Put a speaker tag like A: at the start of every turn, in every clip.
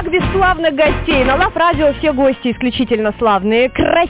A: как без славных гостей? На Лав Радио все гости исключительно славные,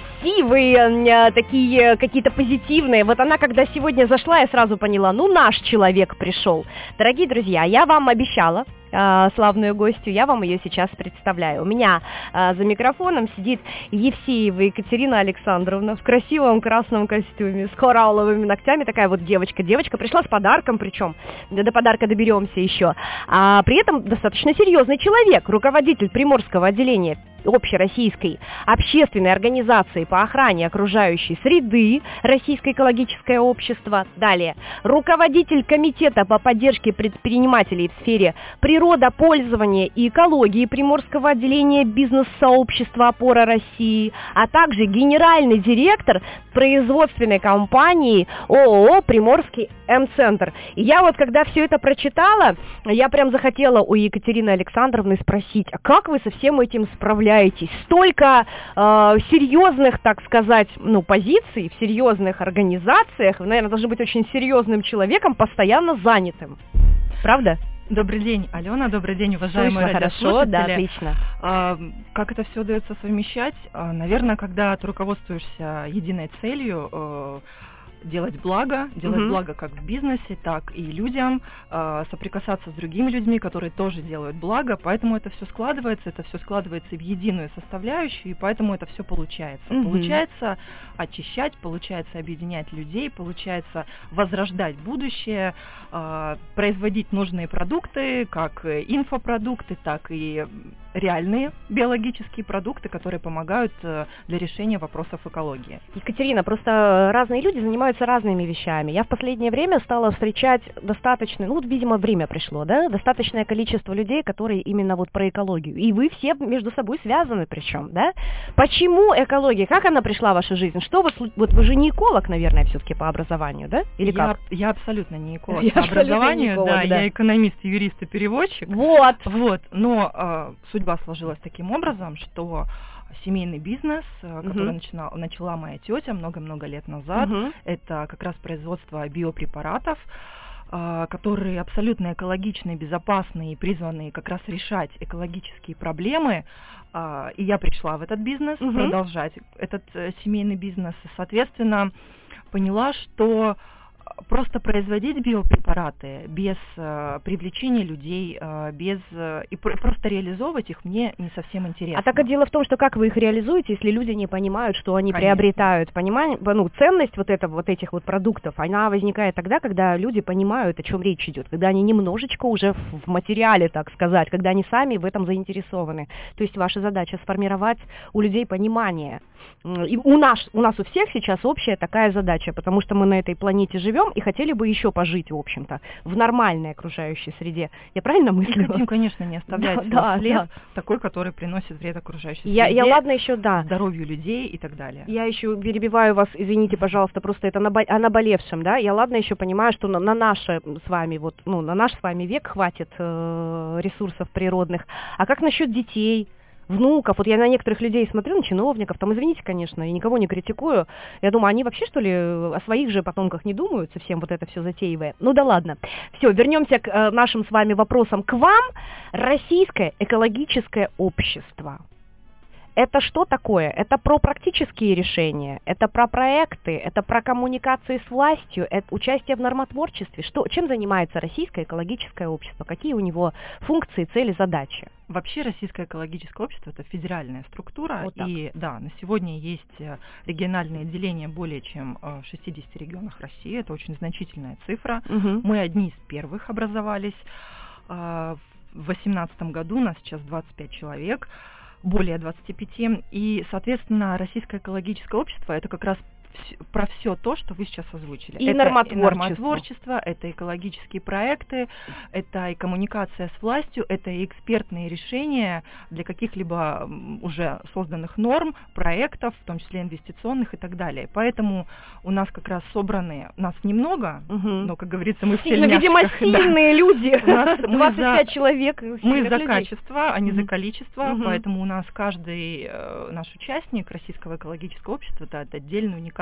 A: красивые, такие какие-то позитивные. Вот она, когда сегодня зашла, я сразу поняла, ну наш человек пришел. Дорогие друзья, я вам обещала славную гостью, я вам ее сейчас представляю. У меня за микрофоном сидит Евсеева Екатерина Александровна в красивом красном костюме, с коралловыми ногтями, такая вот девочка. Девочка пришла с подарком, причем до подарка доберемся еще. А при этом достаточно серьезный человек, руководитель Приморского отделения общероссийской общественной организации по охране окружающей среды Российское экологическое общество. Далее, руководитель комитета по поддержке предпринимателей в сфере природопользования и экологии Приморского отделения бизнес-сообщества «Опора России», а также генеральный директор производственной компании ООО «Приморский М-центр». И я вот, когда все это прочитала, я прям захотела у Екатерины Александровны спросить, а как вы со всем этим справляетесь? Столько серьезных, так сказать, позиций в серьезных организациях, вы, наверное, должны быть очень серьезным человеком, постоянно занятым. Правда?
B: Добрый день, Алена, добрый день, уважаемые радиослушатели.
A: Хорошо, да, отлично.
B: Как это все удается совмещать? Наверное, когда ты руководствуешься единой целью, делать благо как в бизнесе, так и людям, соприкасаться с другими людьми, которые тоже делают благо, поэтому это все складывается в единую составляющую, и поэтому это все получается. Получается очищать, получается объединять людей, получается возрождать будущее, производить нужные продукты, как инфопродукты, так и реальные биологические продукты, которые помогают для решения вопросов экологии.
A: Екатерина, просто разные люди занимаются разными вещами. Я в последнее время стала встречать достаточно, видимо, время пришло, да, достаточное количество людей, которые именно вот про экологию. И вы все между собой связаны причем, да? Почему экология? Как она пришла в вашу жизнь? Что вы же не эколог, наверное, все-таки по образованию, да? Или как?
B: Я абсолютно не эколог по образованию, да, я экономист, юрист и переводчик.
A: Вот.
B: Но судьба сложилась таким образом, что семейный бизнес, который начала моя тетя много-много лет назад, это как раз производство биопрепаратов, которые абсолютно экологичные, безопасные и призваны как раз решать экологические проблемы. И я пришла в этот бизнес, продолжать этот семейный бизнес, и, соответственно, поняла, что просто производить биопрепараты без привлечения людей, просто реализовывать их мне не совсем интересно.
A: А так дело в том, что как вы их реализуете, если люди не понимают, что они приобретают, ценность этих продуктов, она возникает тогда, когда люди понимают, о чем речь идет, когда они немножечко уже в материале, так сказать, когда они сами в этом заинтересованы. То есть ваша задача сформировать у людей понимание. И у нас у всех сейчас общая такая задача, потому что мы на этой планете живем и хотели бы еще пожить, в общем-то, в нормальной окружающей среде. Я правильно мыслю?
B: Мы хотим, конечно, не оставлять след такой, который приносит вред окружающей среде,
A: ладно, еще,
B: здоровью людей и так далее.
A: Я еще перебиваю вас, извините, пожалуйста, просто это о наболевшем, да? Я ладно еще понимаю, что на наш с вами век хватит ресурсов природных. А как насчет детей? Внуков, вот я на некоторых людей смотрю, на чиновников, извините, конечно, я никого не критикую, я думаю, они вообще, что ли, о своих же потомках не думают, совсем вот это все затеивая. Ну да ладно. Все, вернемся к нашим с вами вопросам к вам. Российское экологическое общество. Это что такое? Это про практические решения, это про проекты, это про коммуникации с властью, это участие в нормотворчестве. Чем занимается Российское экологическое общество? Какие у него функции, цели, задачи?
B: Вообще Российское экологическое общество – это федеральная структура, и на сегодня есть региональные отделения более чем в 60 регионах России, это очень значительная цифра. Мы одни из первых образовались. В 2018 году нас сейчас 25 человек, более 25, и, соответственно, Российское экологическое общество – это как раз про все то, что вы сейчас озвучили.
A: И
B: нормотворчество, это экологические проекты, это и коммуникация с властью, это и экспертные решения для каких-либо уже созданных норм, проектов, в том числе инвестиционных и так далее. Поэтому у нас как раз собраны, нас немного, но, как говорится, мы в тельняшках.
A: Видимо, сильные люди,
B: 25
A: человек.
B: Мы за качество, а не за количество, поэтому у нас каждый наш участник Российского экологического общества – это отдельный уникальный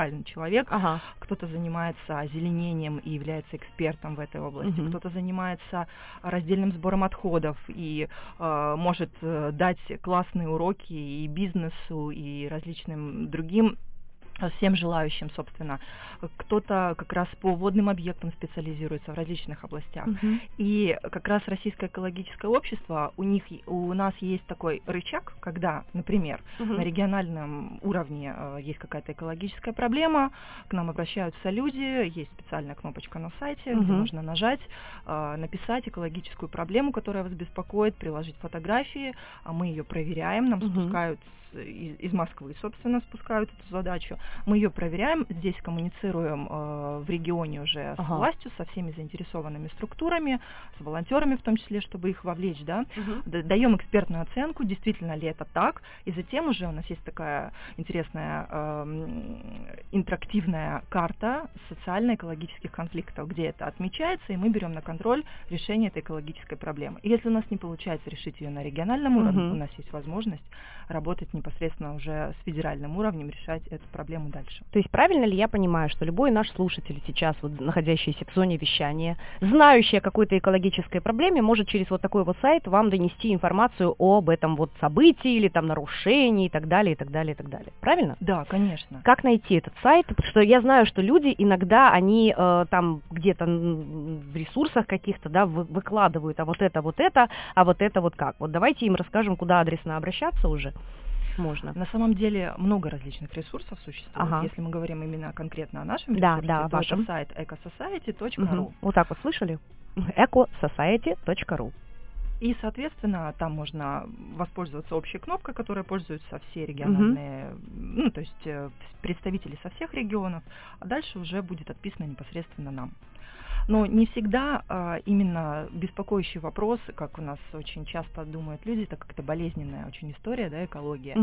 B: уникальный человек. Кто-то занимается озеленением и является экспертом в этой области, кто-то занимается раздельным сбором отходов и может дать классные уроки и бизнесу, и различным другим всем желающим, собственно. Кто-то как раз по водным объектам специализируется в различных областях. И как раз Российское экологическое общество, у нас есть такой рычаг, когда, например, на региональном уровне есть какая-то экологическая проблема, к нам обращаются люди, есть специальная кнопочка на сайте, где можно нажать, написать экологическую проблему, которая вас беспокоит, приложить фотографии, а мы ее проверяем, нам спускают из Москвы, собственно, спускают эту задачу. Мы ее проверяем, здесь коммуницируем в регионе уже с властью, со всеми заинтересованными структурами, с волонтерами в том числе, чтобы их вовлечь, да, даем экспертную оценку, действительно ли это так, и затем уже у нас есть такая интересная интерактивная карта социально-экологических конфликтов, где это отмечается, и мы берем на контроль решение этой экологической проблемы. И если у нас не получается решить ее на региональном уровне, у нас есть возможность работать непосредственно уже с федеральным уровнем, решать эту проблему дальше.
A: То есть правильно ли я понимаю, что любой наш слушатель сейчас, вот, находящийся в зоне вещания, знающий о какой-то экологической проблеме, может через вот такой вот сайт вам донести информацию об этом вот событии или там нарушении и так далее, и так далее, и так далее. Правильно?
B: Да, конечно.
A: Как найти этот сайт? Потому что я знаю, что люди иногда, они там где-то в ресурсах каких-то, да, выкладывают, а вот это, а вот это вот как. Вот давайте им расскажем, куда адресно обращаться уже. Можно.
B: На самом деле много различных ресурсов существует. Если мы говорим именно конкретно о нашем ресурсе, то это сайт ecosociety.ru.
A: Вот так вот слышали? ecosociety.ru.
B: И, соответственно, там можно воспользоваться общей кнопкой, которой пользуются все региональные, ну, то есть представители со всех регионов, а дальше уже будет отписано непосредственно нам. Но не всегда именно беспокоящий вопрос, как у нас очень часто думают люди, это как-то болезненная очень история, да, экология,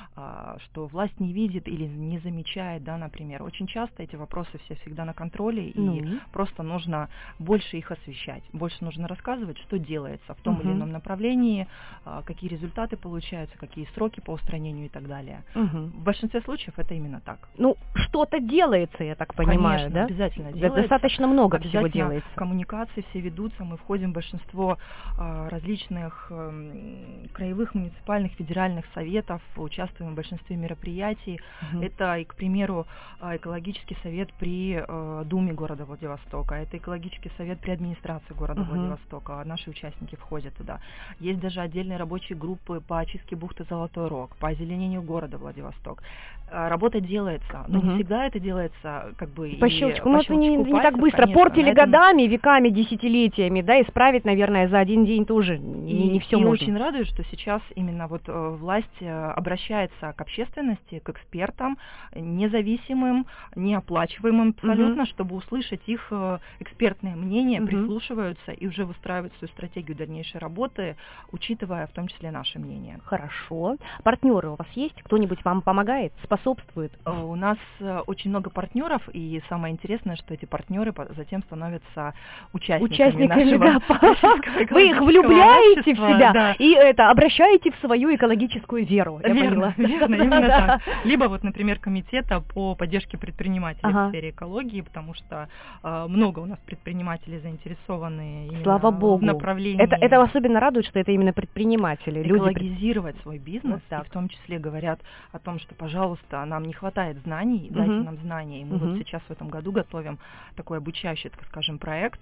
B: что власть не видит или не замечает, да, например. Очень часто эти вопросы все всегда на контроле, и просто нужно больше их освещать, больше нужно рассказывать, что делается в том или ином направлении, какие результаты получаются, какие сроки по устранению и так далее. В большинстве случаев это именно так.
A: Ну, что-то делается, я так понимаю,
B: конечно,
A: да?
B: Обязательно делается.
A: Достаточно много всего делается.
B: Коммуникации все ведутся, мы входим в большинство различных краевых, муниципальных, федеральных советов, участвуем в большинстве мероприятий. Это, и, к примеру, экологический совет при Думе города Владивостока, это экологический совет при администрации города Владивостока, наши участники входят туда. Есть даже отдельные рабочие группы по очистке бухты Золотой Рог, по озеленению города Владивосток. Работа делается, но не всегда это делается как бы
A: по щелчку. Ну, это не так быстро. Конечно, портили годами, веками, десятилетиями, да, исправить, наверное, за один день тоже не все можно.
B: И очень радует, что сейчас именно вот власть обращается к общественности, к экспертам, независимым, неоплачиваемым абсолютно, чтобы услышать их экспертное мнение, прислушиваются и уже выстраивают свою стратегию дальнейшей работы, учитывая в том числе наше мнение.
A: Хорошо. Партнеры у вас есть? Кто-нибудь вам помогает, способствует?
B: У нас очень много партнеров, и самое интересное, что эти партнеры затем становятся участниками нашего
A: Вы их влюбляете в себя и обращаете в свою экологическую веру.
B: Верно, именно так. Либо вот, например, комитета по поддержке предпринимателей в сфере экологии, потому что много у нас предпринимателей заинтересованы именно в направлении.
A: Это особенно радует, что это именно предприниматели.
B: Экологизировать свой бизнес, и в том числе говорят о том, что, пожалуйста, нам не хватает знаний, дайте нам знания. И мы вот сейчас в этом году готовим такой обучающий, так скажем, проект,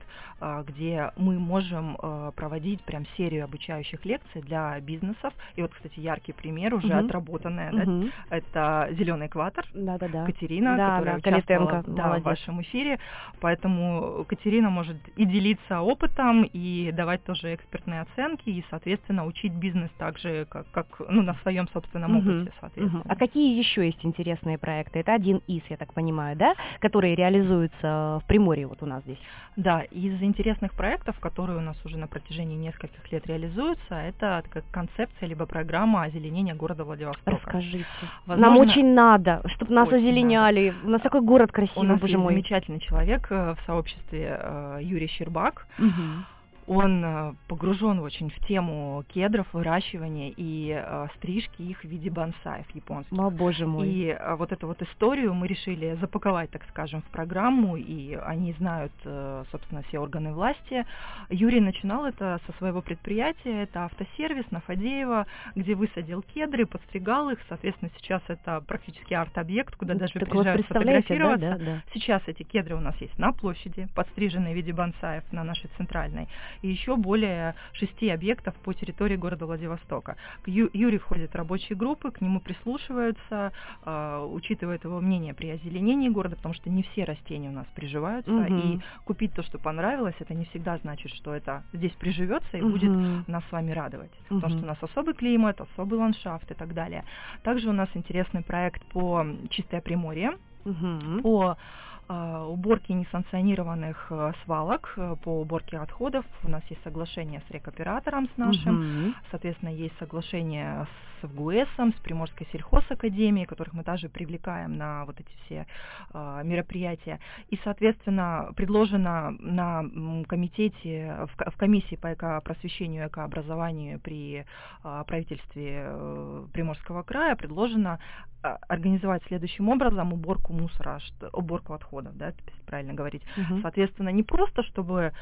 B: где мы можем проводить прям серию обучающих лекций для бизнесов. И вот, кстати, яркий пример уже отработанная. Да, это «Зеленый экватор», Катерина, которая участвовала в вашем эфире. Поэтому Катерина может и делиться опытом, и давать тоже экспертные оценки, и, соответственно, учить бизнес так же, как на своем собственном опыте, соответственно.
A: А какие еще есть интересные проекты? Это один из, я так понимаю, да, которые реализуются в Приморье вот у нас здесь?
B: Да, из интересных проектов, которые у нас уже на протяжении нескольких лет реализуются, это как концепция либо программа озеленения города Владивостока.
A: Расскажите. Нам очень надо, чтобы нас озеленяли. Надо. У нас такой город красивый,
B: у нас
A: боже мой.
B: Замечательный человек в сообществе Юрий Щербак. он погружен очень в тему кедров, выращивания и стрижки их в виде бонсаев японских.
A: О, боже мой.
B: И вот эту вот историю мы решили запаковать, так скажем, в программу, и они знают, собственно, все органы власти. Юрий начинал это со своего предприятия, это автосервис на Фадеева, где высадил кедры, подстригал их, соответственно, сейчас это практически арт-объект, куда даже приезжают фотографироваться.
A: Да.
B: Сейчас эти кедры у нас есть на площади, подстриженные в виде бонсаев на нашей центральной, и еще более 6 объектов по территории города Владивостока. Юрий входит в рабочие группы, к нему прислушиваются, учитывают его мнение при озеленении города, потому что не все растения у нас приживаются, и купить то, что понравилось, это не всегда значит, что это здесь приживется и будет нас с вами радовать, потому что у нас особый климат, особый ландшафт и так далее. Также у нас интересный проект по «Чистое Приморье», по уборке несанкционированных свалок, по уборке отходов. У нас есть соглашение с рекоператором с нашим, соответственно, есть соглашение с ФГУЭСом, с Приморской сельхозакадемией, которых мы также привлекаем на вот эти все мероприятия. И, соответственно, предложено на комитете, в комиссии по экопросвещению и экообразованию при правительстве Приморского края предложено организовать следующим образом уборку мусора, уборку отходов, да, если правильно говорить. Соответственно, не просто, чтобы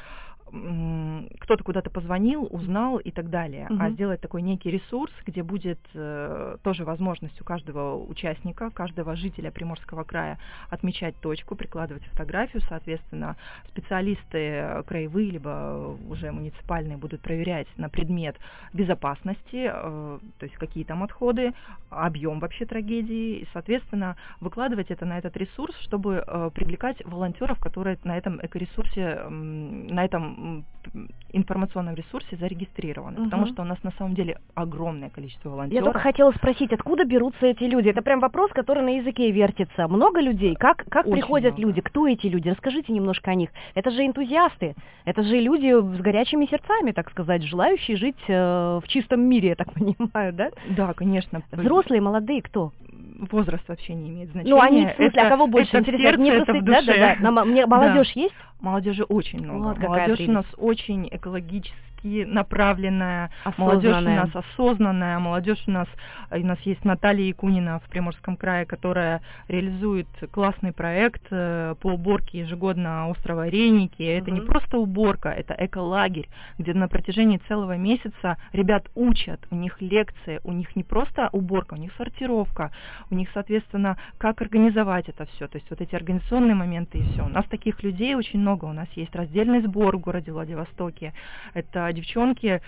B: кто-то куда-то позвонил, узнал и так далее, а сделать такой некий ресурс, где будет тоже возможность у каждого участника, каждого жителя Приморского края отмечать точку, прикладывать фотографию, соответственно, специалисты краевые, либо уже муниципальные будут проверять на предмет безопасности, то есть какие там отходы, объем вообще трагедии, и, соответственно, выкладывать это на этот ресурс, чтобы привлекать волонтеров, которые на этом экоресурсе, на этом информационном ресурсе зарегистрированы, потому что у нас на самом деле огромное количество волонтеров.
A: Я только хотела спросить, откуда берутся эти люди? Это прям вопрос, который на языке вертится. Много людей? Как приходят люди? Кто эти люди? Расскажите немножко о них. Это же энтузиасты, это же люди с горячими сердцами, так сказать, желающие жить в чистом мире, я так понимаю, да?
B: Да, конечно.
A: Взрослые, молодые, кто?
B: Возраст вообще не имеет значения.
A: Ну, они, в смысле, а кого больше?
B: Интересно, мне просто...
A: это в душе. Да. Молодежь есть?
B: Молодежи очень много.
A: Вот
B: молодежь у нас очень экологически направленная, молодежь у нас осознанная, молодежь у нас есть Наталья Якунина в Приморском крае, которая реализует классный проект по уборке ежегодно острова Рейники. Это не просто уборка, это эколагерь, где на протяжении целого месяца ребят учат, у них лекции, у них не просто уборка, у них сортировка, у них, соответственно, как организовать это все, то есть вот эти организационные моменты и все. У нас таких людей очень много, у нас есть раздельный сбор в городе Владивостоке, это девчонки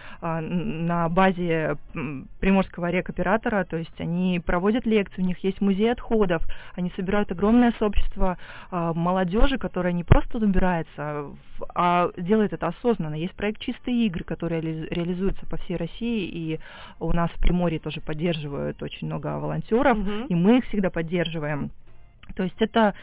B: на базе Приморского рекоператора, то есть они проводят лекции, у них есть музей отходов, они собирают огромное сообщество молодежи, которая не просто убирается, а делает это осознанно. Есть проект «Чистые игры», который реализуется по всей России, и у нас в Приморье тоже поддерживают очень много волонтеров, и мы их всегда поддерживаем. То есть это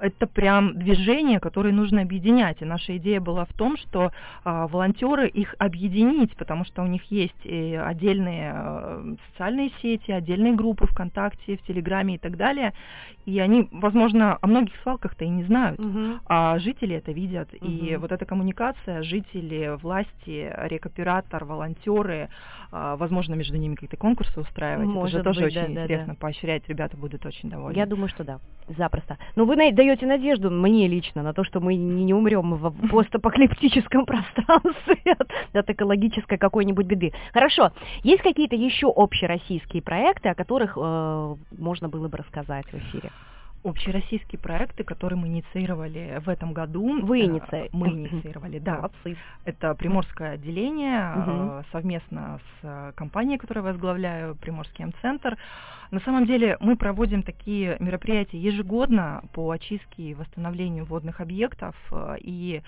B: прям движение, которое нужно объединять. И наша идея была в том, что волонтеры их объединить, потому что у них есть и отдельные социальные сети, отдельные группы ВКонтакте, в Телеграме и так далее. И они, возможно, о многих свалках-то и не знают, а жители это видят. И вот эта коммуникация, жители, власти, рекоператор, волонтеры, возможно, между ними какие-то конкурсы устраивать.
A: Может
B: это же тоже
A: быть,
B: очень интересно поощрять, ребята будут очень довольны.
A: Я думаю, что да. Запросто. Но вы даете надежду мне лично на то, что мы не умрем в постапокалиптическом пространстве от экологической какой-нибудь беды. Хорошо. Есть какие-то еще общероссийские проекты, о которых можно было бы рассказать в эфире?
B: Общероссийские проекты, которые мы инициировали в этом году.
A: Мы
B: инициировали, да.
A: Молодцы.
B: Это Приморское отделение совместно с компанией, которую я возглавляю, Приморский М-центр. На самом деле мы проводим такие мероприятия ежегодно по очистке и восстановлению водных объектов, и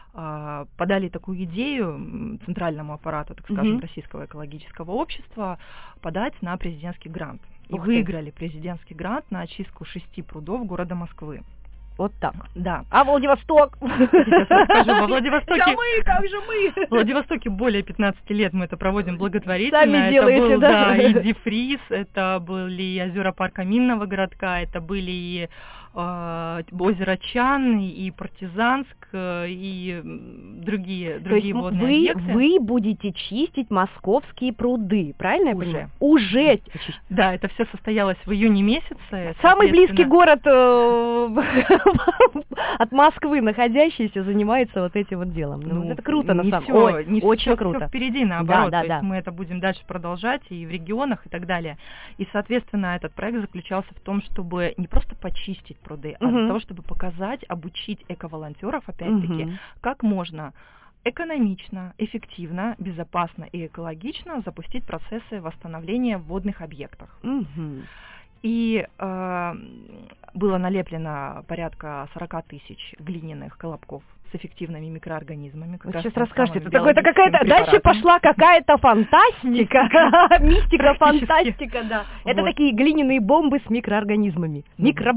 B: подали такую идею центральному аппарату, так скажем, Российского экологического общества подать на президентский грант. И выиграли президентский грант на очистку 6 прудов города Москвы.
A: Вот так.
B: Да.
A: А Владивосток?
B: Сейчас расскажу. Во Владивостоке...
A: Как же мы?
B: В Владивостоке более 15 лет мы это проводим благотворительно.
A: Сами делаете,
B: это был,
A: да?
B: И дефриз, это были озера парка Минного городка, это были и озеро Чан, и Партизанск, и другие водные объекты.
A: Вы будете чистить московские пруды, правильно я понимаю? Уже.
B: Да, это все состоялось в июне месяце.
A: Самый близкий город от Москвы находящийся занимается вот этим вот делом. Ну, это круто, на самом деле. Очень круто.
B: Все впереди, наоборот. То есть мы это будем дальше продолжать и в регионах и так далее. И, соответственно, этот проект заключался в том, чтобы не просто почистить пруды, а для того, чтобы показать, обучить эко-волонтеров, опять-таки, как можно экономично, эффективно, безопасно и экологично запустить процессы восстановления в водных объектах. И было налеплено порядка 40 тысяч глиняных колобков с эффективными микроорганизмами.
A: Вы сейчас расскажете, это какая-то... Дальше пошла какая-то фантастика, мистика, фантастика, да. Это такие глиняные бомбы с микроорганизмами.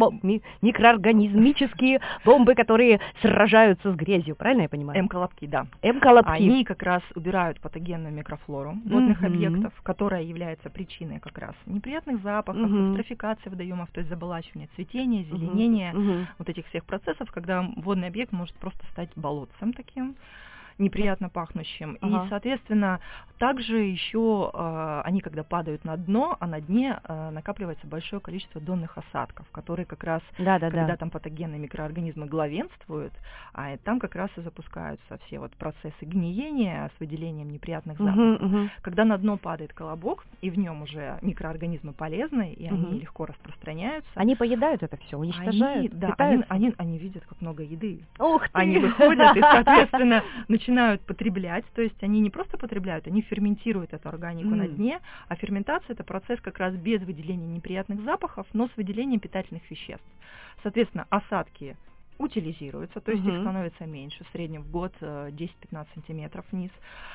A: Микроорганизмические бомбы, которые сражаются с грязью, правильно я понимаю?
B: М-колобки, да.
A: М-колобки.
B: Они как раз убирают патогенную микрофлору водных объектов, которая является причиной как раз неприятных запахов, эвтрофикации водоемов, то есть заболачивания, цветения, зеленения, вот этих всех процессов, когда водный объект может просто стать болотцем таким, неприятно пахнущим. И, соответственно, также еще они, когда падают на дно, а на дне накапливается большое количество донных осадков, которые как раз, когда там патогенные микроорганизмы главенствуют, а там как раз и запускаются все вот процессы гниения с выделением неприятных запахов. Когда на дно падает колобок, и в нем уже микроорганизмы полезны, и они легко распространяются.
A: Они поедают это все, уничтожают,
B: они видят, как много еды.
A: Ух ты!
B: Они выходят и, соответственно, начинают потреблять, то есть они не просто потребляют, они ферментируют эту органику на дне, а ферментация – это процесс как раз без выделения неприятных запахов, но с выделением питательных веществ. Соответственно, осадки утилизируются, то есть их становится меньше, в среднем в год 10-15 сантиметров вниз.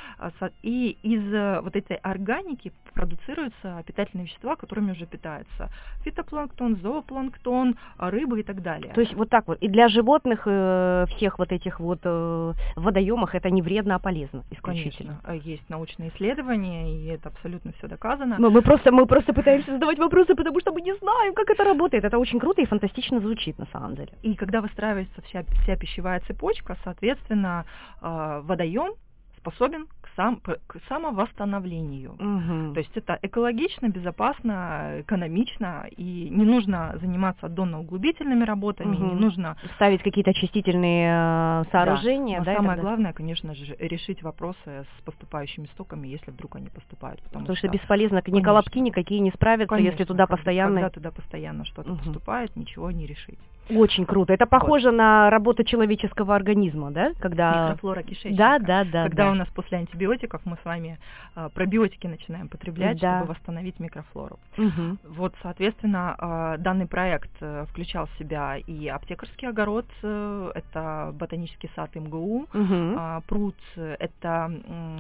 B: И из вот этой органики продуцируются питательные вещества, которыми уже питаются фитопланктон, зоопланктон, рыбы и так далее.
A: То есть вот так вот. И для животных всех вот этих вот водоемах это не вредно, а полезно исключительно.
B: Конечно. Есть научные исследования, и это абсолютно все доказано.
A: Но мы просто пытаемся задавать вопросы, потому что мы не знаем, как это работает. Это очень круто и фантастично звучит на самом деле.
B: И когда выстраивается вся пищевая цепочка, соответственно, водоем способен к самовосстановлению. То есть это экологично, безопасно, экономично, и не нужно заниматься донно-углубительными работами, не нужно
A: ставить какие-то очистительные сооружения.
B: Но самое главное, конечно же, решить вопросы с поступающими стоками, если вдруг они поступают.
A: Потому что бесполезно, ни колобки никакие не справятся, если туда постоянно...
B: Когда туда постоянно что-то поступает, ничего не решить.
A: Очень круто. Это похоже на работу человеческого организма, да? Когда...
B: Микрофлора кишечника.
A: Да.
B: Когда у нас после антибиотиков мы с вами пробиотики начинаем потреблять, чтобы восстановить микрофлору. Вот, соответственно, данный проект включал в себя и аптекарский огород, это ботанический сад МГУ, пруд, это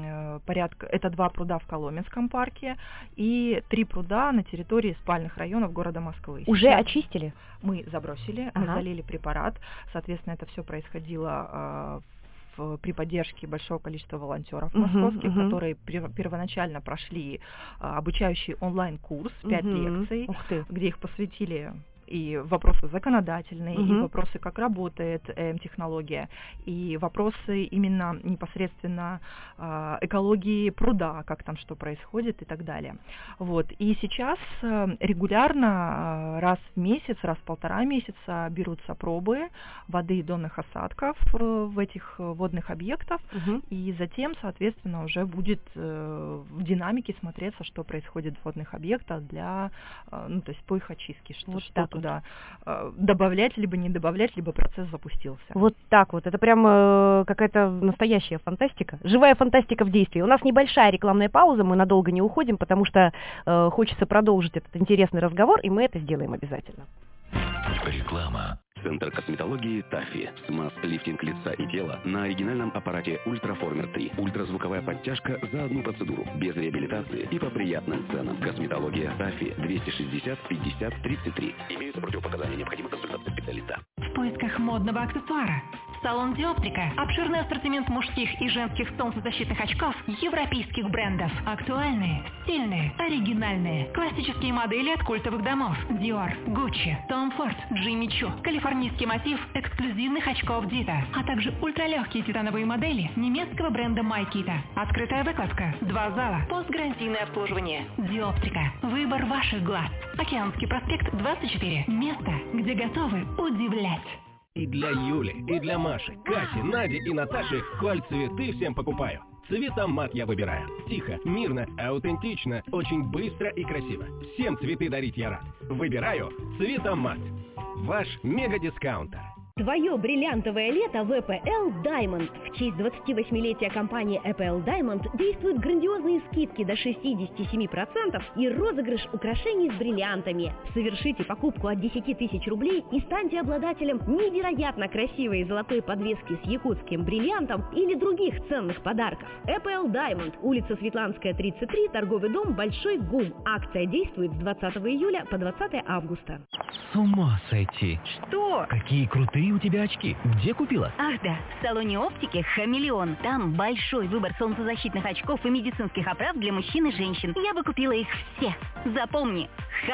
B: 2 пруда в Коломенском парке и 3 пруда на территории спальных районов города Москвы.
A: Уже очистили?
B: Мы забросили, мы залили препарат, соответственно, это все происходило при поддержке большого количества волонтеров московских, которые первоначально прошли обучающий онлайн-курс, 5 лекций, где их посвятили и вопросы законодательные, и вопросы, как работает технология, и вопросы именно непосредственно экологии пруда, как там что происходит и так далее. Вот. И сейчас регулярно, раз в месяц, раз в 1,5 месяца берутся пробы воды и донных осадков в этих водных объектах, и затем, соответственно, уже будет в динамике смотреться, что происходит в водных объектах для, то есть по их очистке, что туда добавлять, либо не добавлять, либо процесс запустился.
A: Вот так вот. Это прям какая-то настоящая фантастика. Живая фантастика в действии. У нас небольшая рекламная пауза, мы надолго не уходим, потому что хочется продолжить этот интересный разговор, и мы это сделаем обязательно.
C: Реклама. Центр косметологии Тафи. Смаз, лифтинг лица и тела на оригинальном аппарате Ультраформер 3. Ультразвуковая подтяжка за одну процедуру. Без реабилитации и по приятным ценам. Косметология Тафи. 260 50 33. Имеются противопоказания, необходима консультация специалиста.
D: В поисках модного аксессуара. Салон Диоптика. Обширный ассортимент мужских и женских солнцезащитных очков европейских брендов. Актуальные, стильные, оригинальные. Классические модели от культовых домов. Dior, Gucci, Tom Ford, Jimmy Choo. Калифорнийский мотив эксклюзивных очков Dita. А также ультралегкие титановые модели немецкого бренда Майкита. Открытая выкладка. 2 зала. Постгарантийное обслуживание. Диоптика. Выбор ваших глаз. Океанский проспект 24. Место, где готовы удивлять.
E: И для Юли, и для Маши, Кати, Нади и Наташи цветы всем покупаю. Цветомат я выбираю. Тихо, мирно, аутентично, очень быстро и красиво. Всем цветы дарить я рад. Выбираю Цветомат. Ваш мега-дискаунтер.
F: Твое бриллиантовое лето в EPL Diamond. В честь 28-летия компании EPL Diamond действуют грандиозные скидки до 67% и розыгрыш украшений с бриллиантами. Совершите покупку от 10 тысяч рублей и станьте обладателем невероятно красивой золотой подвески с якутским бриллиантом или других ценных подарков. EPL Diamond, улица Светланская, 33, торговый дом Большой ГУМ. Акция действует с 20 июля по 20 августа.
G: С ума сойти.
H: Что?
G: Какие крутые у тебя очки. Где купила?
H: Ах да, в салоне оптики «Хамелеон». Там большой выбор солнцезащитных очков и медицинских оправ для мужчин и женщин. Я бы купила их все. Запомни,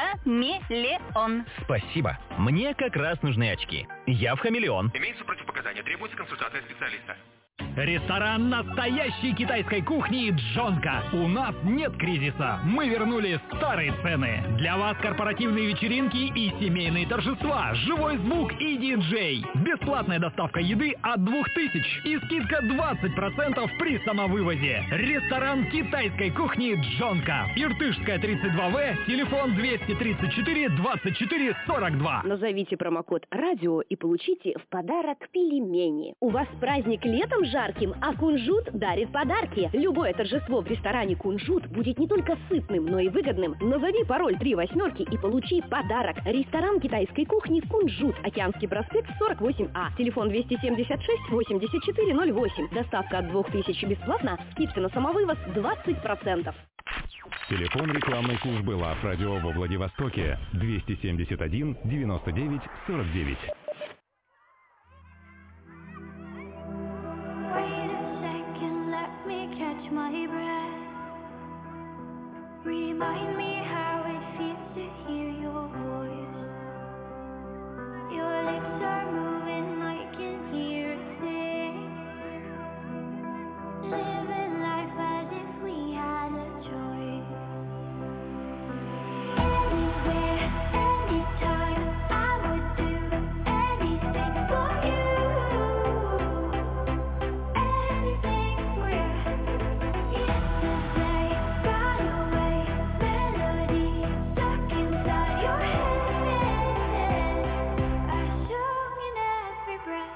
H: «Хамелеон».
G: Спасибо. Мне как раз нужны очки. Я в «Хамелеон».
I: Имеются противопоказания, требуется консультация специалиста.
J: Ресторан настоящей китайской кухни «Джонка». У нас нет кризиса. Мы вернули старые цены. Для вас корпоративные вечеринки и семейные торжества. Живой звук и диджей. Бесплатная доставка еды от 2000 и скидка 20% при самовывозе. Ресторан китайской кухни «Джонка». Иртышская, 32В, телефон 234 24 42.
F: Назовите промокод «Радио» и получите в подарок пельмени. У вас праздник летом жарким, а Кунжут дарит подарки. Любое торжество в ресторане Кунжут будет не только сытным, но и выгодным. Назови пароль 3 восьмерки и получи подарок. Ресторан китайской кухни Кунжут. Океанский проспект 48А. Телефон 276 84 08. Доставка от 2000 бесплатно. Скидка на самовывоз 20%.
K: Телефон рекламной службы Лав Радио во Владивостоке 271 99 49.
L: My breath. Remind me how it feels to hear your voice. Your lips are moving, I can hear it sing. Living life as if we had a choice. Anywhere, anytime, I would do anything for you. Anything for you. Yesterday got away, melody stuck inside your head, a song in every breath.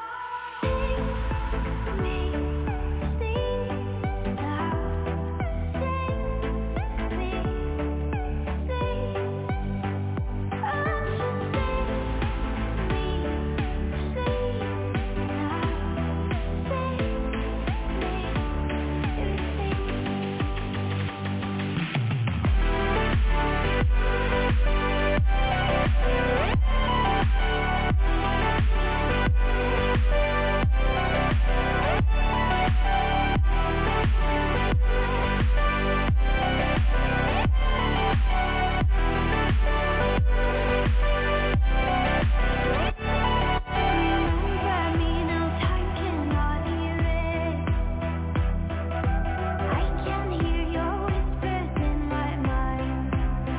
L: Sing me, sing now. Sing me, sing. Oh, just sing me, sing now. Remember me now, time cannot erase. I can hear your whispers in my mind.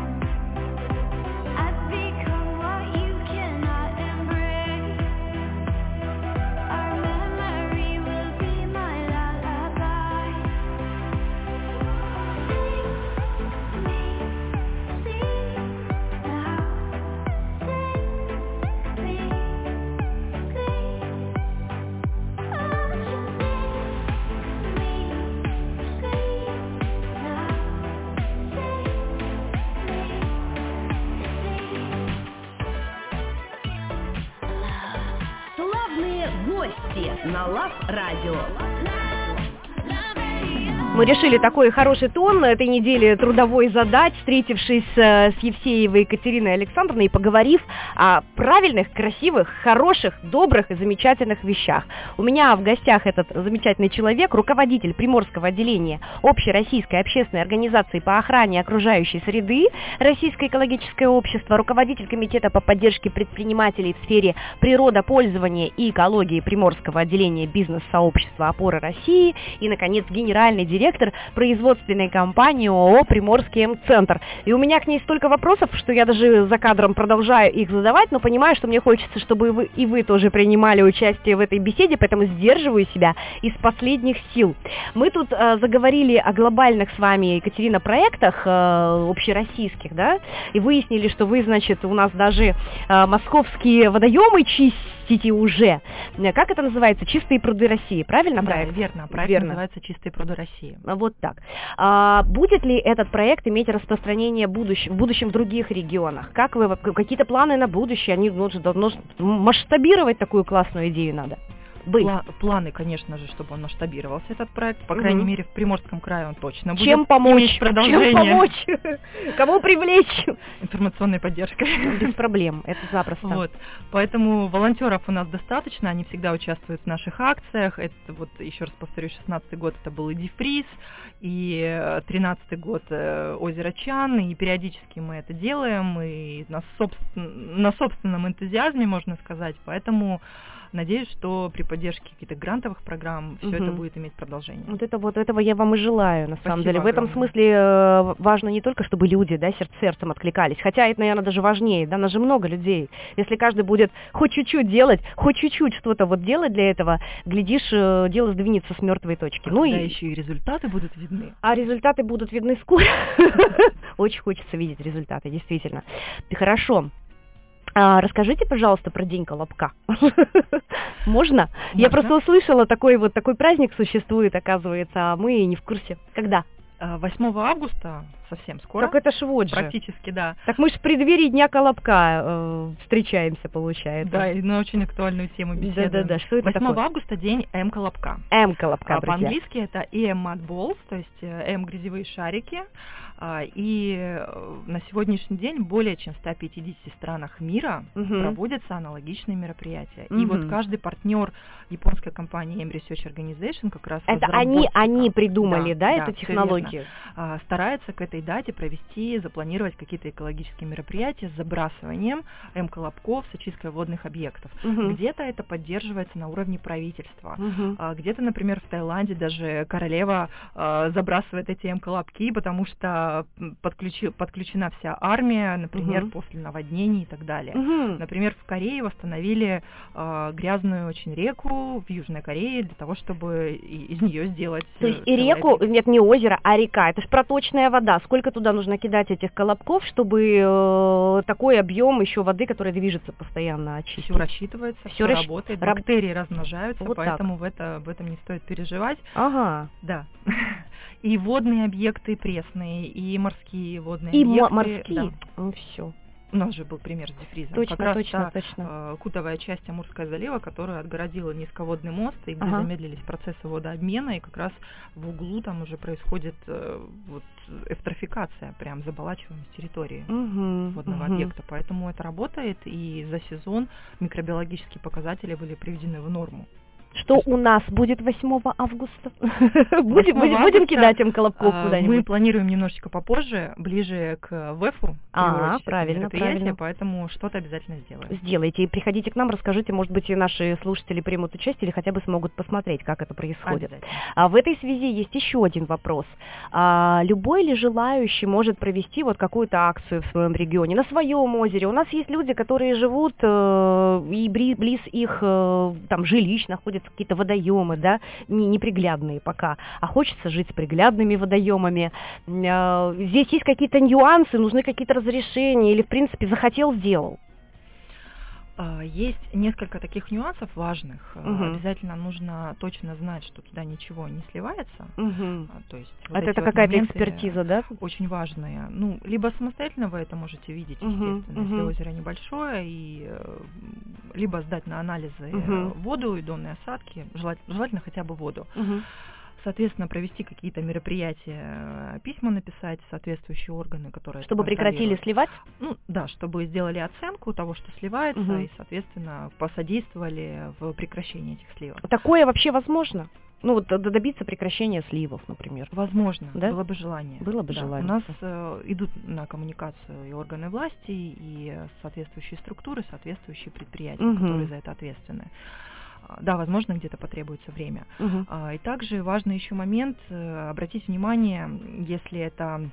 L: I've become what you cannot embrace. Our memory will be my lullaby. Sing me, sing now. Sing me, sing. Oh, just sing me, sing now.
F: Славные гости на Лав Радио.
L: Love Radio.
A: Мы решили такой хороший тон на этой неделе трудовой задать, встретившись с Евсеевой Екатериной Александровной и поговорив о правильных, красивых, хороших, добрых и замечательных вещах. У меня в гостях этот замечательный человек, руководитель Приморского отделения Общероссийской общественной организации по охране окружающей среды Российское экологическое общество, руководитель комитета по поддержке предпринимателей в сфере природопользования и экологии Приморского отделения бизнес-сообщества «Опора России» и, наконец, генеральный директор производственной компании ООО «Приморский М-центр». И у меня к ней столько вопросов, что я даже за кадром продолжаю их задавать, но понимаю, что мне хочется, чтобы вы тоже принимали участие в этой беседе, поэтому сдерживаю себя из последних сил. Мы тут заговорили о глобальных с вами, Екатерина, проектах общероссийских, да, и выяснили, что вы, значит, у нас даже московские водоемы чистите уже. Как это называется? «Чистые пруды России», правильно?
B: Да,
A: проект?
B: верно. Проект
A: верно.
B: Называется «Чистые пруды России».
A: Вот так. Будет ли этот проект иметь распространение в будущем в других регионах? Как вы, какие-то планы на будущее? Они должны масштабировать такую классную идею надо.
B: Планы, конечно же, чтобы он масштабировался, этот проект. По крайней мере, в Приморском крае он точно будет.
A: Чем помочь?
B: Иметь продолжение.
A: Чем помочь? Кого привлечь?
B: Информационной поддержкой.
A: Без проблем, это запросто.
B: Вот. Поэтому волонтеров у нас достаточно, они всегда участвуют в наших акциях. Это вот, еще раз повторю, 16-й год это был и Дифриз, и 13-й год озеро Чан, и периодически мы это делаем, и на собственном энтузиазме, можно сказать, поэтому надеюсь, что при поддержке каких-то грантовых программ все это будет иметь продолжение.
A: Вот этого я вам и желаю, на самом деле. В этом
B: огромное.
A: смысле важно не только, чтобы люди, да, сердцем откликались, хотя это, наверное, даже важнее, да, нас же много людей. Если каждый будет хоть чуть-чуть делать, хоть чуть-чуть что-то вот делать для этого, глядишь, дело сдвинется с мертвой точки.
B: Ну и еще и результаты будут видны.
A: А результаты будут видны скоро. Очень хочется видеть результаты, действительно. Хорошо. Расскажите, пожалуйста, про День Колобка. Можно? Я просто услышала, такой праздник существует, оказывается, а мы и не в курсе. Когда?
B: 8 августа, совсем скоро.
A: Так это ж вот же.
B: Практически, да.
A: Так мы же в преддверии Дня Колобка встречаемся, получается.
B: Да, и на очень актуальную тему беседуем.
A: Да, что это
B: 8
A: такое?
B: августа день М-колобка.
A: М-колобка, друзья.
B: По-английски это EM Balls, то есть М-грязевые шарики. И на сегодняшний день более чем в 150 странах мира проводятся аналогичные мероприятия. И вот каждый партнер японской компании M Research Organization как раз
A: это они придумали, да, эту технологию?
B: Старается к этой дате запланировать какие-то экологические мероприятия с забрасыванием М-колобков с очисткой водных объектов. Где-то это поддерживается на уровне правительства. Где-то, например, в Таиланде даже королева забрасывает эти М-колобки, потому что подключена вся армия, например, после наводнений и так далее. Например, в Корее восстановили грязную очень реку в Южной Корее для того, чтобы из нее сделать...
A: То есть и реку, нет, не озеро, а река, это же проточная вода. Сколько туда нужно кидать этих колобков, чтобы такой объем еще воды, которая движется постоянно, очистить?
B: Все рассчитывается, все работает, бактерии размножаются, вот поэтому в этом не стоит переживать.
A: Ага.
B: Да. И водные объекты пресные, и морские водные объекты.
A: И морские?
B: Да.
A: Ну все.
B: У нас же был пример с дифризом.
A: Точно,
B: как раз
A: точно.
B: Кутовая часть Амурского залива, которая отгородила низководный мост, и где замедлились процессы водообмена, и как раз в углу там уже происходит эвтрофикация, прям заболачиваемость территории водного объекта. Поэтому это работает, и за сезон микробиологические показатели были приведены в норму.
A: Что у нас будет 8 августа? Будем кидать им колобков куда-нибудь?
B: Мы планируем немножечко попозже, ближе к ВЭФу.
A: Правильно.
B: Поэтому что-то обязательно сделаем.
A: Сделайте и приходите к нам, расскажите, может быть, и наши слушатели примут участие или хотя бы смогут посмотреть, как это происходит. В этой связи есть еще один вопрос. Любой ли желающий может провести вот какую-то акцию в своем регионе, на своем озере? У нас есть люди, которые живут и близ их там жилищ находятся какие-то водоемы, да, неприглядные пока, а хочется жить с приглядными водоемами. Здесь есть какие-то нюансы, нужны какие-то разрешения или, в принципе, захотел, сделал?
B: Есть несколько таких нюансов важных. Обязательно нужно точно знать, что туда ничего не сливается. То есть
A: это какая-то экспертиза, да?
B: Очень важные. Ну, либо самостоятельно вы это можете видеть, естественно, если озеро небольшое, и либо сдать на анализы воду и донные осадки, желательно хотя бы воду. соответственно, провести какие-то мероприятия, письма написать в соответствующие органы, которые...
A: Чтобы прекратили сливать?
B: Ну, да, чтобы сделали оценку того, что сливается, и, соответственно, посодействовали в прекращении этих сливов.
A: Такое вообще возможно? Ну, вот добиться прекращения сливов, например.
B: Возможно,
A: да?
B: Было бы желание.
A: Было бы
B: да.
A: желание.
B: У нас идут на коммуникацию и органы власти, и соответствующие структуры, соответствующие предприятия, которые за это ответственны. Да, возможно, где-то потребуется время. И также важный еще момент, обратить внимание, если это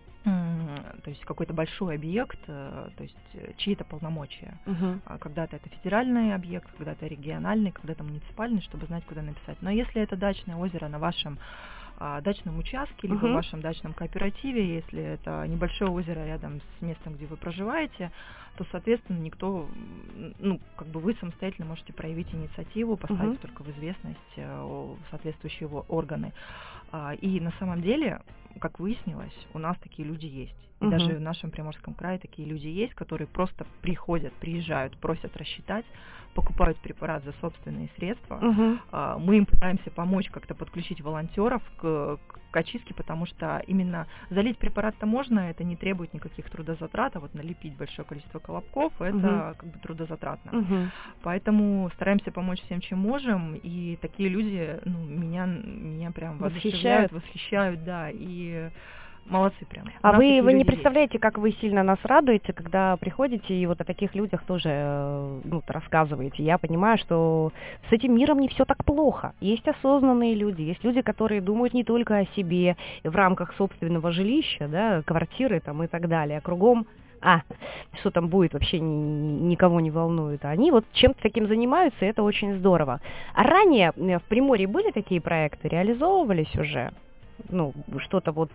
B: то есть какой-то большой объект, то есть чьи-то полномочия. Когда-то это федеральный объект, когда-то региональный, когда-то муниципальный, чтобы знать, куда написать. Но если это дачное озеро на вашем дачном участке, либо в вашем дачном кооперативе, если это небольшое озеро рядом с местом, где вы проживаете, то, соответственно, никто, ну, как бы вы самостоятельно можете проявить инициативу, поставить только в известность соответствующие органы. И на самом деле, как выяснилось, у нас такие люди есть. И даже в нашем Приморском крае такие люди есть, которые просто приезжают, просят рассчитать, покупают препарат за собственные средства. Мы им пытаемся помочь как-то подключить волонтеров к очистке, потому что именно залить препарат-то можно, это не требует никаких трудозатрат, а вот налепить большое количество колобков, это как бы трудозатратно. Поэтому стараемся помочь всем, чем можем, и такие люди, ну, меня прям восхищают, да, и молодцы прям.
A: А вы не представляете, как вы сильно нас радуете, когда приходите и вот о таких людях тоже рассказываете. Я понимаю, что с этим миром не все так плохо. Есть осознанные люди, есть люди, которые думают не только о себе в рамках собственного жилища, да, квартиры там и так далее, а кругом что там будет, вообще никого не волнует. Они вот чем-то таким занимаются, и это очень здорово. А ранее в Приморье были такие проекты, реализовывались уже? Ну, что-то вот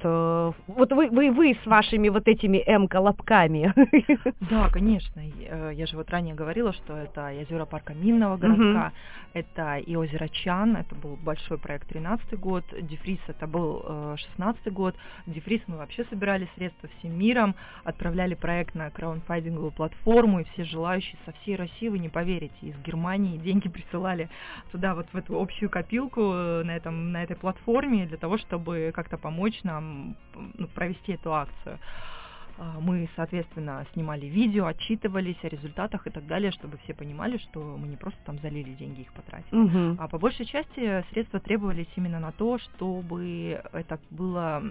A: вы с вашими вот этими М-колобками.
B: Да, конечно. Я же вот ранее говорила, что это и озера парка Минного городка, это и озеро Чан, это был большой проект 13-й год, Дефриз это был 16-й год. Дефриз мы вообще собирали средства всем миром, отправляли проект на краундфандинговую платформу, и все желающие со всей России, вы не поверите, из Германии деньги присылали туда, вот в эту общую копилку на этой платформе для того, чтобы как-то помочь нам провести эту акцию. Мы, соответственно, снимали видео, отчитывались о результатах и так далее, чтобы все понимали, что мы не просто там залили деньги, их потратили. А по большей части средства требовались именно на то, чтобы это было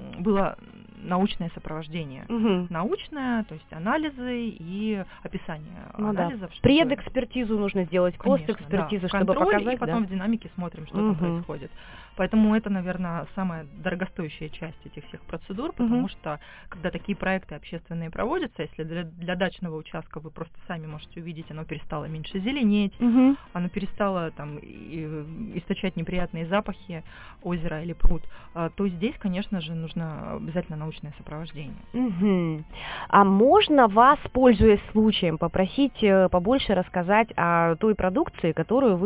B: научное сопровождение. Научное, то есть анализы и описание анализов.
A: Да. Предэкспертизу нужно сделать, постэкспертизу, чтобы показать.
B: И потом в динамике смотрим, что там происходит. Поэтому это, наверное, самая дорогостоящая часть этих всех процедур, потому что, когда такие проекты общественные проводятся, если для дачного участка вы просто сами можете увидеть, оно перестало меньше зеленеть, оно перестало там источать неприятные запахи озера или пруд, то здесь, конечно же, нужно обязательно научное сопровождение.
A: А можно вас, пользуясь случаем, попросить побольше рассказать о той продукции, которую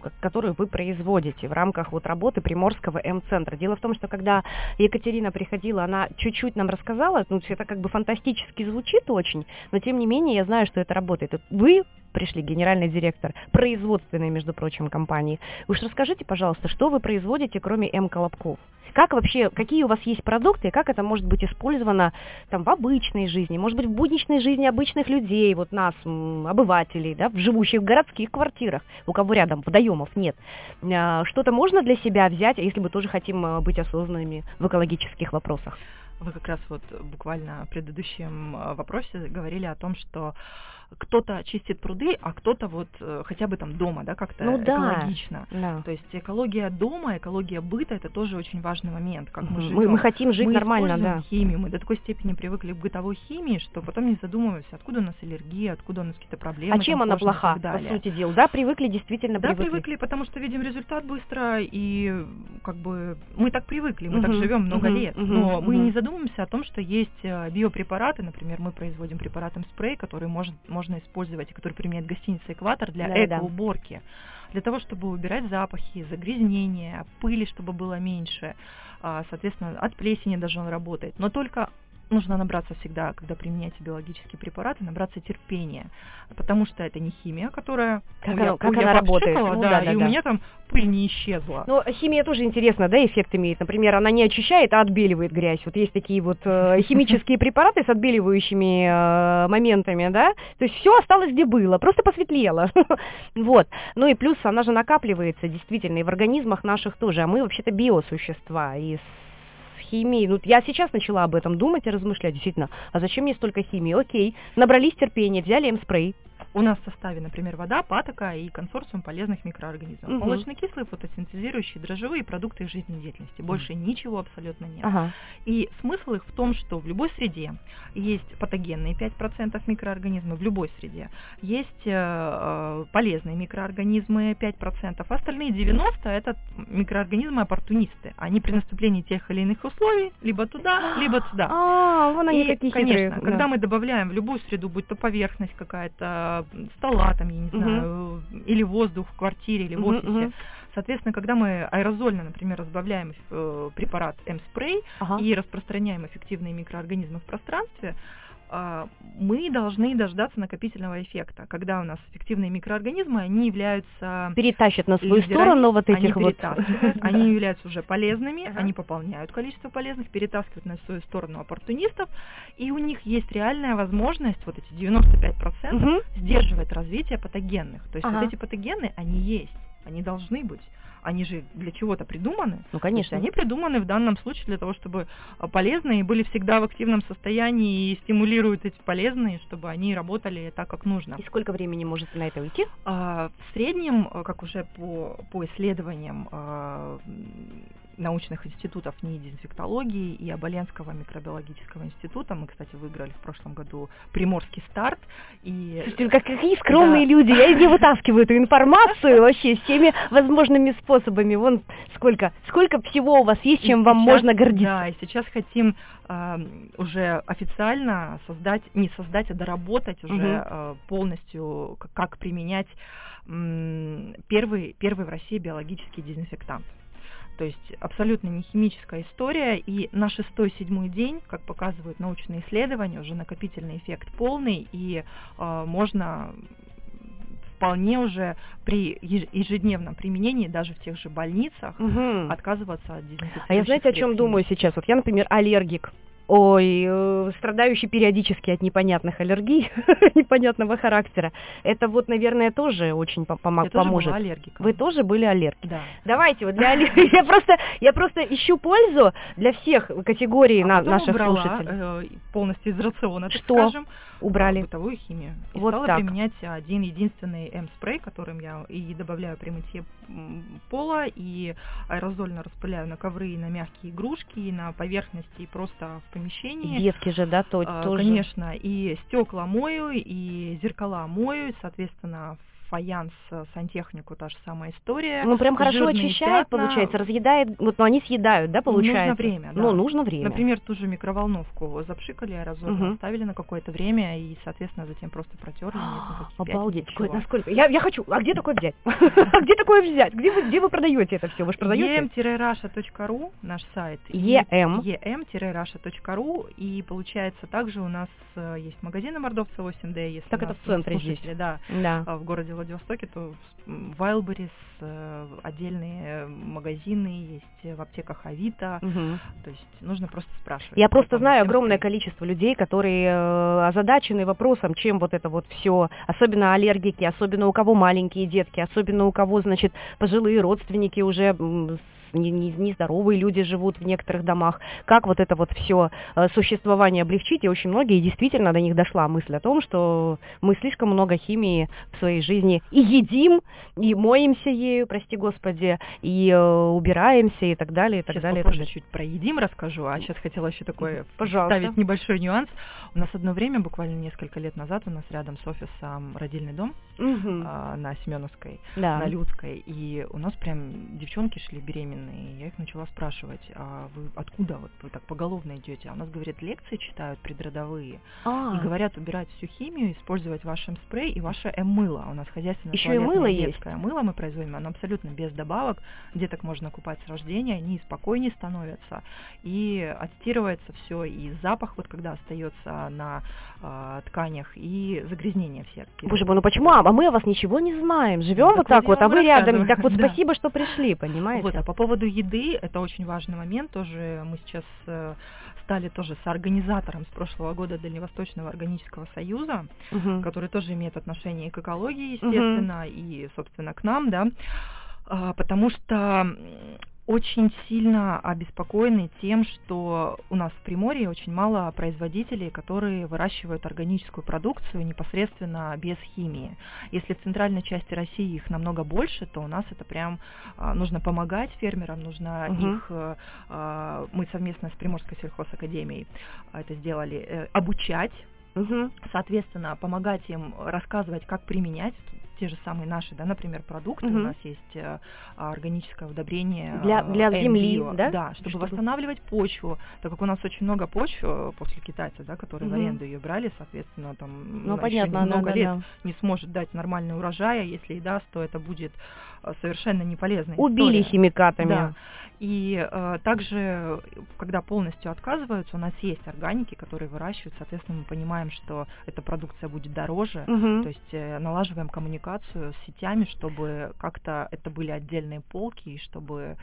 A: вы производите в рамках вот работы Приморского М-центра? Дело в том, что когда Екатерина приходила, она чуть-чуть нам рассказала, это как бы фантастически звучит очень, но тем не менее я знаю, что это работает. Вы пришли, генеральный директор производственной, между прочим, компании. Уж расскажите, пожалуйста, что вы производите, кроме М-колобков? Как вообще, какие у вас есть продукты, и как это может быть использовано там в обычной жизни, может быть, в будничной жизни обычных людей, вот нас, обывателей, да, живущих в городских квартирах, у кого рядом водоемов нет. Что-то можно для себя взять, если мы тоже хотим быть осознанными в экологических вопросах?
B: Вы как раз вот буквально в предыдущем вопросе говорили о том, что кто-то чистит пруды, а кто-то вот хотя бы там дома, да, как-то экологично.
A: Да.
B: То есть экология дома, экология быта — это тоже очень важный момент, как мы живем.
A: Мы хотим жить нормально, да.
B: Химию, мы до такой степени привыкли к бытовой химии, что потом не задумываемся, откуда у нас аллергия, откуда у нас какие-то проблемы.
A: А чем она плоха, по сути дела? Да, привыкли,
B: привыкли, потому что видим результат быстро, и как бы мы так привыкли, мы так живем много лет, но мы не задумываемся о том, что есть биопрепараты, например, мы производим препарат М-спрей, который можно использовать, и который применяет гостиница «Экватор» для экоуборки, для того, чтобы убирать запахи, загрязнения, пыли, чтобы было меньше, соответственно, от плесени даже он работает, но только нужно набраться всегда, когда применяете биологические препараты, набраться терпения, потому что это не химия, которая...
A: Как она работает?
B: Ну, да, и у меня там пыль не исчезла.
A: Но химия тоже интересно, да, эффект имеет. Например, она не очищает, а отбеливает грязь. Вот есть такие вот химические препараты с отбеливающими моментами, да, то есть все осталось где было, просто посветлело. Вот. Ну и плюс она же накапливается действительно и в организмах наших тоже, а мы вообще-то биосущества, и химии. Ну, я сейчас начала об этом думать и размышлять, действительно, а зачем мне столько химии? Окей, набрались терпения, взяли М-спрей.
B: У нас в составе, например, вода, патока и консорциум полезных микроорганизмов.
A: Мгм.
B: Молочнокислые, фотосинтезирующие, дрожжевые продукты их жизнедеятельности. Больше ничего абсолютно нет.
A: Ага.
B: И смысл их в том, что в любой среде есть патогенные 5% микроорганизмов, в любой среде. Есть полезные микроорганизмы 5%, а остальные 90% это микроорганизмы-оппортунисты. Они при наступлении тех или иных условий либо туда, либо туда.
A: Вон они
B: И,
A: какие
B: конечно,
A: хитрые.
B: когда
A: Да.
B: мы добавляем в любую среду, будь то поверхность какая-то, стола там, я не знаю, или воздух в квартире, или в офисе, соответственно, когда мы аэрозольно, например, разбавляем препарат М-спрей и распространяем эффективные микроорганизмы в пространстве, мы должны дождаться накопительного эффекта, когда у нас эффективные микроорганизмы, они являются...
A: Перетащат на свою
B: лидерами,
A: сторону вот этих
B: они
A: вот...
B: перетаскивают, они являются уже полезными, они пополняют количество полезных, перетаскивают на свою сторону оппортунистов, и у них есть реальная возможность, вот эти 95%, сдерживать развитие патогенных. То есть вот эти патогены, они есть, они должны быть. Они же для чего-то придуманы.
A: Ну, конечно.
B: Они придуманы в данном случае для того, чтобы полезные были всегда в активном состоянии и стимулируют эти полезные, чтобы они работали так, как нужно.
A: И сколько времени может на это уйти?
B: В среднем, как уже по исследованиям научных институтов НИИ дезинфектологии и Оболенского микробиологического института, мы, кстати, выиграли в прошлом году Приморский старт. И...
A: Слушайте, какие скромные люди, я из них вытаскиваю эту информацию вообще всеми возможными способами. Вон сколько всего у вас есть, чем вам можно гордиться.
B: Да, и сейчас хотим уже официально не создать, а доработать уже полностью, как применять первый в России биологический дезинфектант. То есть абсолютно не химическая история, и на 6-7 день, как показывают научные исследования, уже накопительный эффект полный, и можно вполне уже при ежедневном применении, даже в тех же больницах, отказываться от дезинфицирующих.
A: А я, знаете, о чем думаю сейчас? Вот я, например, аллергик. Ой, страдающий периодически от непонятных аллергий, непонятного характера. Это вот, наверное, тоже очень поможет.
B: Я тоже была аллергиком.
A: Вы тоже были аллергиком?
B: Да.
A: Давайте, вот для аллергии. Я просто ищу пользу для всех категорий наших слушателей.
B: Полностью из рациона, так
A: Что
B: скажем.
A: убрали?
B: Бытовую химию. И
A: Вот
B: стала
A: так.
B: применять один единственный М-спрей, которым я и добавляю при мытье пола, и аэрозольно распыляю на ковры, и на мягкие игрушки, и на поверхности, и просто в помещении.
A: Детки же, да, тоже.
B: Конечно, и стекла мою, и зеркала мою, и, соответственно, фаянс, сантехнику, та же самая история.
A: Ну, прям хорошо
B: Жирные
A: очищает,
B: пятна.
A: получается, разъедает, вот, но они съедают, да, получается?
B: Нужно время, да.
A: Ну, нужно время.
B: Например, ту же микроволновку запшикали аэрозоль, оставили на какое-то время и, соответственно, затем просто протерли.
A: Обалдеть, насколько? Я хочу, а где такое взять? Где такое взять? Где вы продаете это все? Вы же продаете?
B: em-russia.ru, наш сайт. em-russia.ru, и получается, также у нас есть магазин на Мордовца 8D, если
A: так это в центре здесь.
B: Да,
A: да.
B: В городе Владивостоке, то в Wildberries отдельные магазины есть, в аптеках Авито, то есть нужно просто спрашивать.
A: Я просто знаю огромное количество людей, которые озадачены вопросом, чем вот это вот все, особенно аллергики, особенно у кого маленькие детки, особенно у кого, значит, пожилые родственники уже нездоровые люди живут в некоторых домах, как вот это вот все существование облегчить, и очень многие, действительно, до них дошла мысль о том, что мы слишком много химии в своей жизни и едим, и моемся ею, прости господи, и убираемся, и так далее, и так
B: сейчас
A: далее.
B: Попозже чуть про едим расскажу, а сейчас хотела еще такое вставить небольшой нюанс. У нас одно время, буквально несколько лет назад, у нас рядом с офисом родильный дом на Семеновской, на Людской, и у нас прям девчонки шли беременные женщин, и я их начала спрашивать, а вы откуда вот вы так поголовно идете? А у нас, говорят, лекции читают предродовые, и говорят убирать всю химию, использовать ваш М-спрей и ваше М-мыло. У нас хозяйственное
A: Еще и мыло есть.
B: детское мыло мы производим, оно абсолютно без добавок, деток можно купать с рождения, они спокойнее становятся, и отстирывается все, и запах, вот когда остается на тканях, и загрязнения все.
A: Боже мой, ну почему? А мы о вас ничего не знаем, живем вот так вот, а вы рядом, так вот спасибо, что пришли, понимаете?
B: Вот, а по поводу еды, это очень важный момент, тоже мы сейчас стали тоже соорганизатором с прошлого года Дальневосточного органического союза, который тоже имеет отношение и к экологии, естественно, и, собственно, к нам, да, потому что очень сильно обеспокоены тем, что у нас в Приморье очень мало производителей, которые выращивают органическую продукцию непосредственно без химии. Если в центральной части России их намного больше, то у нас это прям нужно помогать фермерам, нужно их, мы совместно с Приморской сельхозакадемией это сделали, обучать, соответственно, помогать им рассказывать, как применять те же самые наши, да, например, продукты. У нас есть органическое удобрение
A: для земли, да?
B: Да, чтобы восстанавливать почву, так как у нас очень много почв после китайцев, да, которые в аренду ее брали, соответственно, там
A: понятно,
B: много лет не сможет дать нормальный урожай, а если и даст, то это будет совершенно не полезная
A: Убили
B: история.
A: Химикатами.
B: Да. И также, когда полностью отказываются, у нас есть органики, которые выращивают, соответственно, мы понимаем, что эта продукция будет дороже, то есть налаживаем коммуникацию с сетями, чтобы как-то это были отдельные полки, и чтобы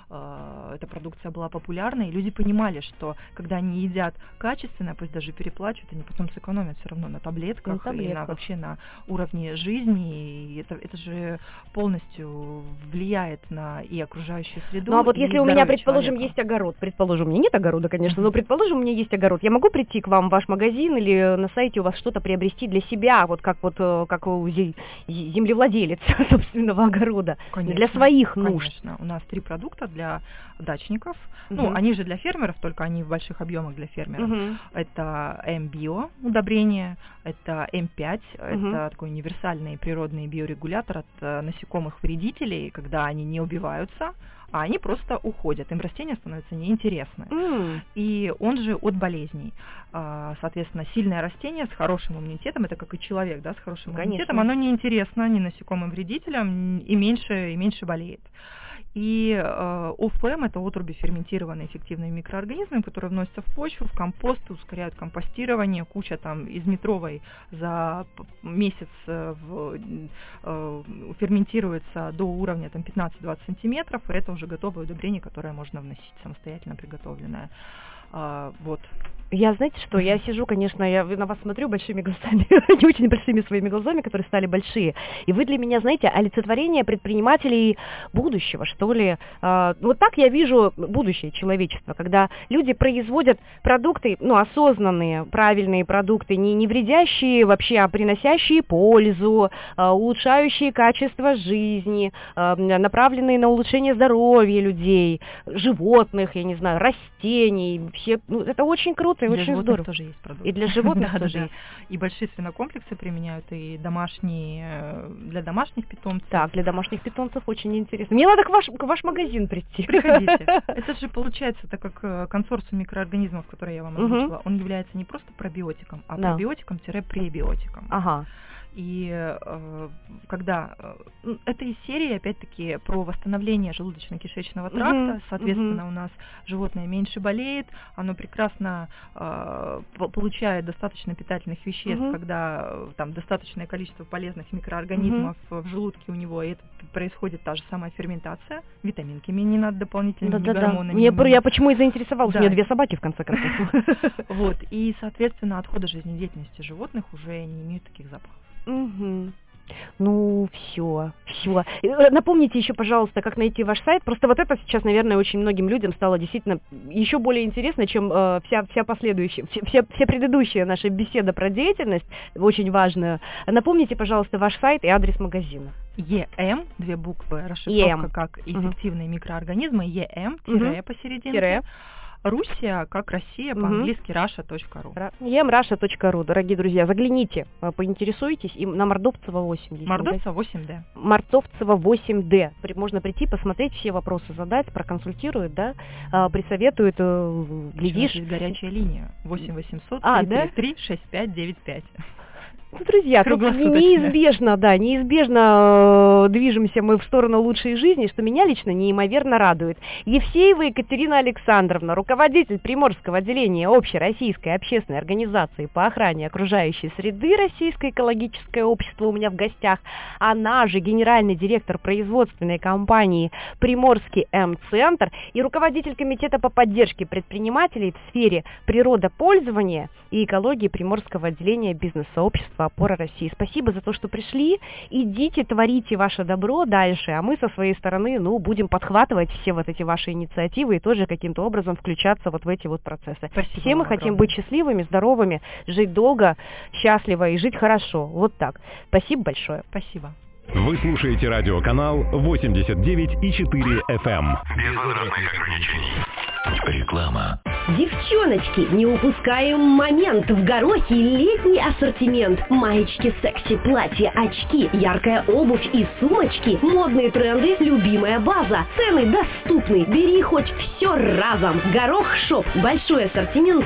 B: эта продукция была популярной, и люди понимали, что когда они едят качественно, пусть даже переплачивают, они потом сэкономят все равно на таблетках, и вообще на уровне жизни, и это же полностью влияет на и окружающую среду.
A: Ну а вот если у меня, предположим,
B: человека.
A: Есть огород, предположим, у меня нет огорода, конечно, но предположим, у меня есть огород, я могу прийти к вам в ваш магазин или на сайте у вас что-то приобрести для себя, вот как у землевладелец собственного огорода,
B: Конечно,
A: для своих нужд?
B: Конечно, у нас 3 продукта для дачников, ну, они же для фермеров, только они в больших объемах для фермеров. Это М-био удобрение, это М5, это такой универсальный природный биорегулятор от насекомых-вредителей, когда они не убиваются, а они просто уходят, им растения становятся неинтересны. И он же от болезней. Соответственно, сильное растение с хорошим иммунитетом, это как и человек, да, с хорошим иммунитетом, оно неинтересно ни насекомым-вредителям и меньше болеет. И ОФМ – это отруби ферментированные эффективными микроорганизмами, которые вносятся в почву, в компост, ускоряют компостирование, куча там из метровой за месяц ферментируется до уровня там 15-20 сантиметров, и это уже готовое удобрение, которое можно вносить самостоятельно приготовленное. Вот.
A: Я, знаете что, я сижу, конечно, я на вас смотрю большими глазами, не очень большими своими глазами, которые стали большие, и вы для меня, знаете, олицетворение предпринимателей будущего, что ли. Вот так я вижу будущее человечества, когда люди производят продукты, ну, осознанные, правильные продукты, не вредящие вообще, а приносящие пользу, улучшающие качество жизни, направленные на улучшение здоровья людей, животных, я не знаю, растений, все, ну, это очень круто и
B: для
A: очень здорово.
B: Тоже есть продукты.
A: И для животных тоже есть.
B: И большие свинокомплексы применяют, и домашние, для домашних питомцев.
A: Так, для домашних питомцев очень интересно. Мне надо к ваш магазин прийти.
B: Приходите. Это же получается, так как консорциум микроорганизмов, который я вам озвучила, он является не просто пробиотиком, а пробиотиком-пребиотиком.
A: Ага.
B: И когда это из серии, опять-таки, про восстановление желудочно-кишечного тракта, соответственно, у нас животное меньше болеет, оно прекрасно получает достаточно питательных веществ, когда там достаточное количество полезных микроорганизмов в желудке у него, и это происходит та же самая ферментация, витаминки мне не надо дополнительными гормонами.
A: Я почему и заинтересовалась, у меня 2 собаки, в конце концов.
B: Вот, и, соответственно, отходы жизнедеятельности животных уже не имеют таких запахов.
A: Ну, все. Напомните еще, пожалуйста, как найти ваш сайт. Просто вот это сейчас, наверное, очень многим людям стало действительно еще более интересно, чем вся последующая, вся предыдущая наша беседа про деятельность, очень важную. Напомните, пожалуйста, ваш сайт и адрес магазина.
B: ЕМ, 2 буквы, расшифровка как эффективные микроорганизмы, ЕМ, тире посерединке. Руссия, как Россия, по-английски russia.ru.
A: emrussia.ru, дорогие друзья, загляните, поинтересуйтесь, и на Мордовцева 8.
B: Мордовцева 8D.
A: Мордовцева 8D. Можно прийти, посмотреть, все вопросы задать, проконсультируют, да, присоветуют, глядишь.
B: Здесь горячая линия 8 800 333 6595.
A: Ну, друзья, неизбежно движемся мы в сторону лучшей жизни, что меня лично неимоверно радует. Евсеева Екатерина Александровна, руководитель Приморского отделения Общероссийской общественной организации по охране окружающей среды Российское экологическое общество у меня в гостях. Она же генеральный директор производственной компании Приморский М-центр и руководитель комитета по поддержке предпринимателей в сфере природопользования и экологии Приморского отделения бизнес-сообщества «Опора России». Спасибо за то, что пришли. Идите, творите ваше добро дальше, а мы со своей стороны, будем подхватывать все вот эти ваши инициативы и тоже каким-то образом включаться вот в эти вот процессы.
B: Спасибо.
A: Все мы хотим быть счастливыми, здоровыми, жить долго, счастливо и жить хорошо. Вот так. Спасибо большое.
B: Спасибо.
K: Вы слушаете радиоканал 89,4 FM.
I: Без возрастных ограничений.
C: Реклама.
F: Девчоночки, не упускаем момент. В Горохе летний ассортимент. Маечки, секси, платья, очки, яркая обувь и сумочки. Модные тренды, любимая база. Цены доступны. Бери хоть все разом. Горох Шоп. Большой ассортимент